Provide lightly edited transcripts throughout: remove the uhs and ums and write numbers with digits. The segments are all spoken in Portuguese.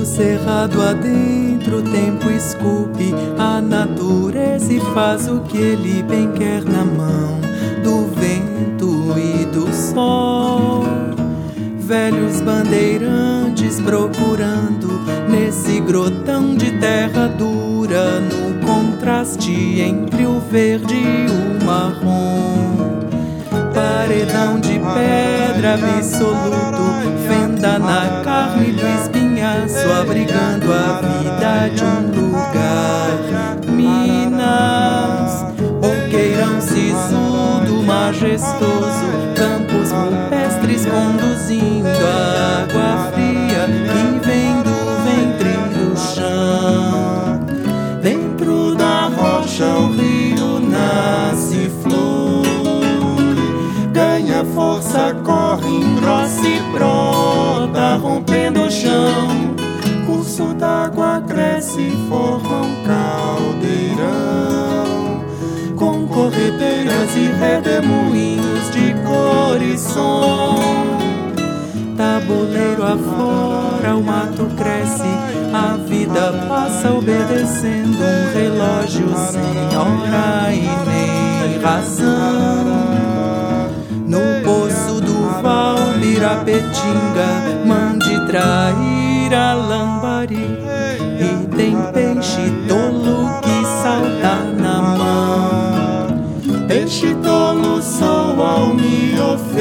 cerrado adentro, o tempo esculpe a natureza e faz o que ele bem quer na mão do vento e do sol. Velhos bandeirantes procurando nesse grotão de terra dura, no contraste entre o verde e o marrom. Paredão de pedra absoluto, fenda na carne do espinhaço, abrigando a vida de um lugar. Minas, boqueirão sisudo, majestoso, campos rupestres conduzindo a água fria que vem do ventre do chão. Dentro da rocha o rio nasce e flui, ganha força, corre, engrossa e brota, rompendo o chão. Curso d'água cresce e forma um caldeirão, com corredeiras e redemoinhos de cor e som. Tabuleiro afora, o mato cresce, a vida passa obedecendo um relógio sem hora e nem razão. No poço do Val, Mirapetinga, mande traíra, lambari, e tem peixe tolo que salta na mão. Peixe tolo sou ao me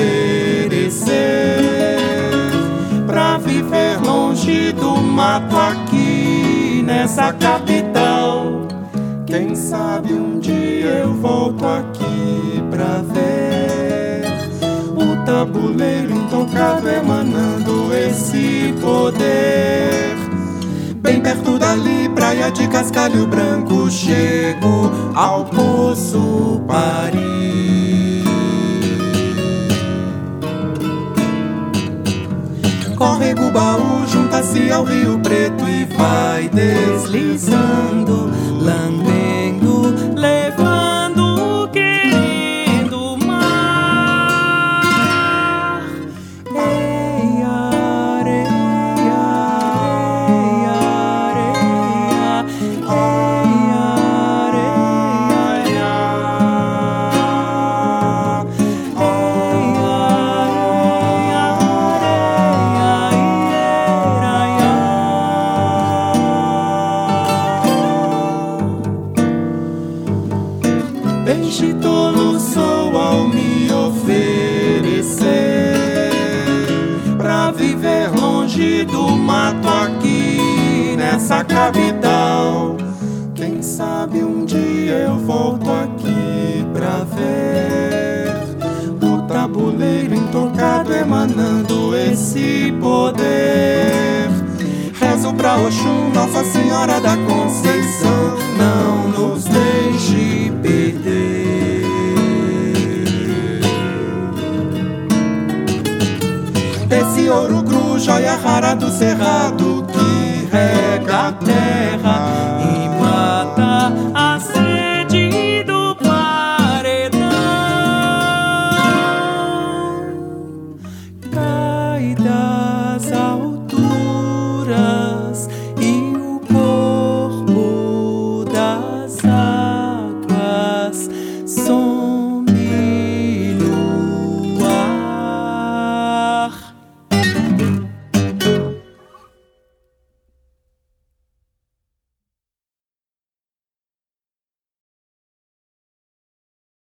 oferecer, pra viver longe do mato aqui nessa capital. Quem sabe um dia eu volto aqui pra ver o tabuleiro intocado emanando esse poder. Bem perto dali, praia de cascalho branco, chego ao Poço Pari. Córrego Baú junta-se ao Rio Preto e vai deslizando, lambendo, levando o querido mar. Ei, areia, areia, areia, ei, areia, ei, peixe tolo sou ao me oferecer, pra viver longe do mato aqui nessa capital. Quem sabe um dia eu volto aqui pra ver o tabuleiro intocado emanando esse poder. Rezo pra Oxum, Nossa Senhora da Conceição, não nos deixe perder. Esse ouro cru, joia rara do cerrado que rega a terra.